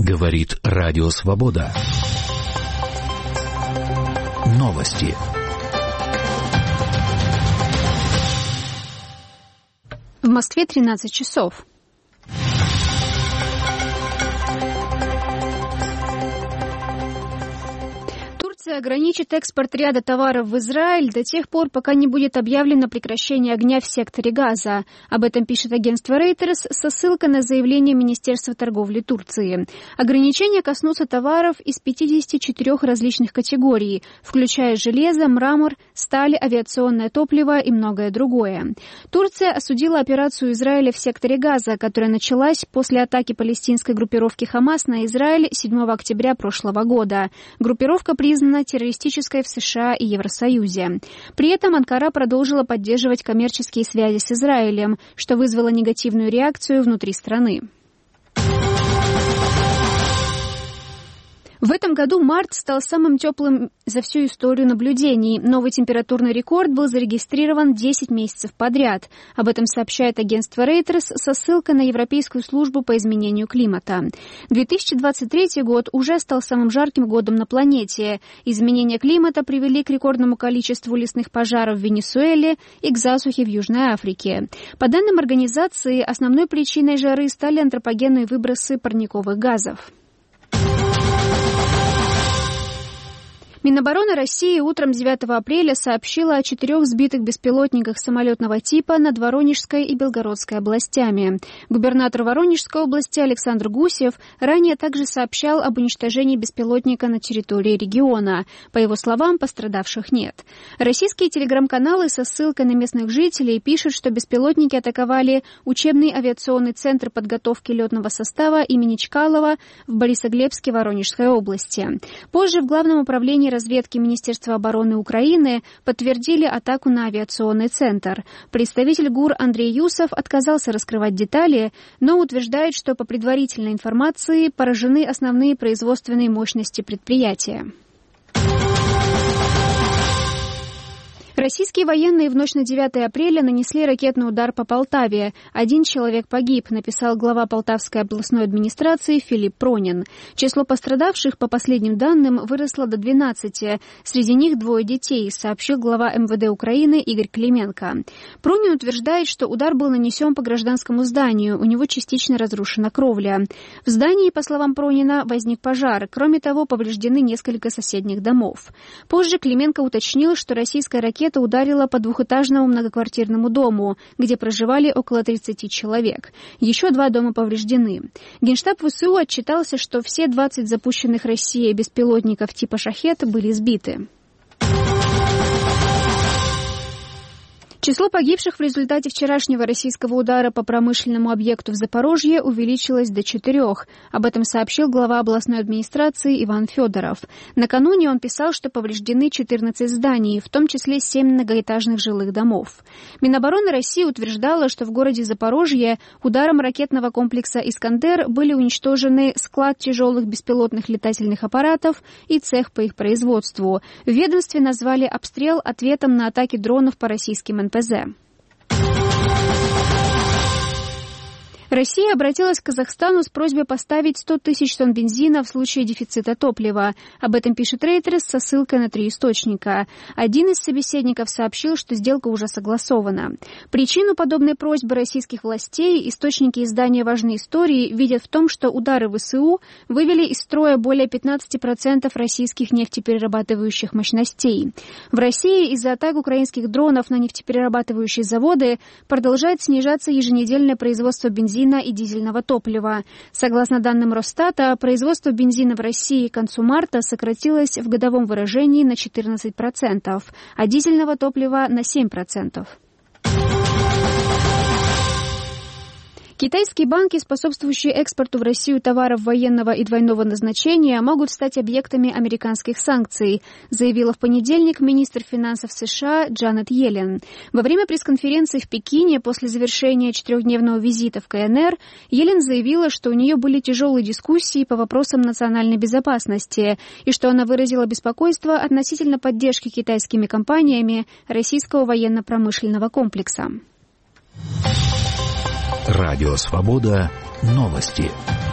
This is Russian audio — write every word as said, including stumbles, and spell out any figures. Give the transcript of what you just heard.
Говорит Радио Свобода. Новости. В Москве тринадцать часов. Турция ограничит экспорт ряда товаров в Израиль до тех пор, пока не будет объявлено прекращение огня в секторе Газа. Об этом пишет агентство Reuters со ссылкой на заявление Министерства торговли Турции. Ограничения коснутся товаров из пятидесяти четырёх различных категорий, включая железо, мрамор, сталь, авиационное топливо и многое другое. Турция осудила операцию Израиля в секторе Газа, которая началась после атаки палестинской группировки Хамас на Израиль седьмого октября прошлого года. Группировка признана террористической в США и Евросоюзе. При этом Анкара продолжила поддерживать коммерческие связи с Израилем, что вызвало негативную реакцию внутри страны. В этом году март стал самым теплым за всю историю наблюдений. Новый температурный рекорд был зарегистрирован десять месяцев подряд. Об этом сообщает агентство Reuters со ссылкой на Европейскую службу по изменению климата. две тысячи двадцать третий год уже стал самым жарким годом на планете. Изменения климата привели к рекордному количеству лесных пожаров в Венесуэле и к засухе в Южной Африке. По данным организации, основной причиной жары стали антропогенные выбросы парниковых газов. Минобороны России утром девятого апреля сообщила о четырех сбитых беспилотниках самолетного типа над Воронежской и Белгородской областями. Губернатор Воронежской области Александр Гусев ранее также сообщал об уничтожении беспилотника на территории региона. По его словам, пострадавших нет. Российские телеграм-каналы со ссылкой на местных жителей пишут, что беспилотники атаковали учебный авиационный центр подготовки летного состава имени Чкалова в Борисоглебске Воронежской области. Позже в Главном управлении разведки Министерства обороны Украины подтвердили атаку на авиационный центр. Представитель ГУР Андрей Юсов отказался раскрывать детали, но утверждает, что по предварительной информации поражены основные производственные мощности предприятия. Российские военные в ночь на девятое апреля нанесли ракетный удар по Полтаве. Один человек погиб, написал глава Полтавской областной администрации Филипп Пронин. Число пострадавших, по последним данным, выросло до двенадцати. Среди них двое детей, сообщил глава эм вэ дэ Украины Игорь Клименко. Пронин утверждает, что удар был нанесен по гражданскому зданию, у него частично разрушена кровля. В здании, по словам Пронина, возник пожар. Кроме того, повреждены несколько соседних домов. Позже Клименко уточнил, что российская ракета ударила по двухэтажному многоквартирному дому, где проживали около тридцати человек. Еще два дома повреждены. Генштаб вэ эс у отчитался, что все двадцать запущенных Россией беспилотников типа «Шахед» были сбиты. Число погибших в результате вчерашнего российского удара по промышленному объекту в Запорожье увеличилось до четырех. Об этом сообщил глава областной администрации Иван Федоров. Накануне он писал, что повреждены четырнадцать зданий, в том числе семь многоэтажных жилых домов. Минобороны России утверждала, что в городе Запорожье ударом ракетного комплекса «Искандер» были уничтожены склад тяжелых беспилотных летательных аппаратов и цех по их производству. В ведомстве назвали обстрел ответом на атаки дронов по российским эн пэ зэ. Россия обратилась к Казахстану с просьбой поставить сто тысяч тонн бензина в случае дефицита топлива. Об этом пишет Reuters со ссылкой на три источника. Один из собеседников сообщил, что сделка уже согласована. Причину подобной просьбы российских властей источники издания «Важные истории» видят в том, что удары вэ эс у вывели из строя более пятнадцати процентов российских нефтеперерабатывающих мощностей. В России из-за атак украинских дронов на нефтеперерабатывающие заводы продолжает снижаться еженедельное производство бензина и дизельного топлива. Согласно данным Росстата, производство бензина в России к концу марта сократилось в годовом выражении на четырнадцать процентов, а дизельного топлива на семь процентов. Китайские банки, способствующие экспорту в Россию товаров военного и двойного назначения, могут стать объектами американских санкций, заявила в понедельник министр финансов США Джанет Йеллен. Во время пресс-конференции в Пекине после завершения четырехдневного визита в ка эн эр Йеллен заявила, что у нее были тяжелые дискуссии по вопросам национальной безопасности и что она выразила беспокойство относительно поддержки китайскими компаниями российского военно-промышленного комплекса. Радио Свобода. Новости.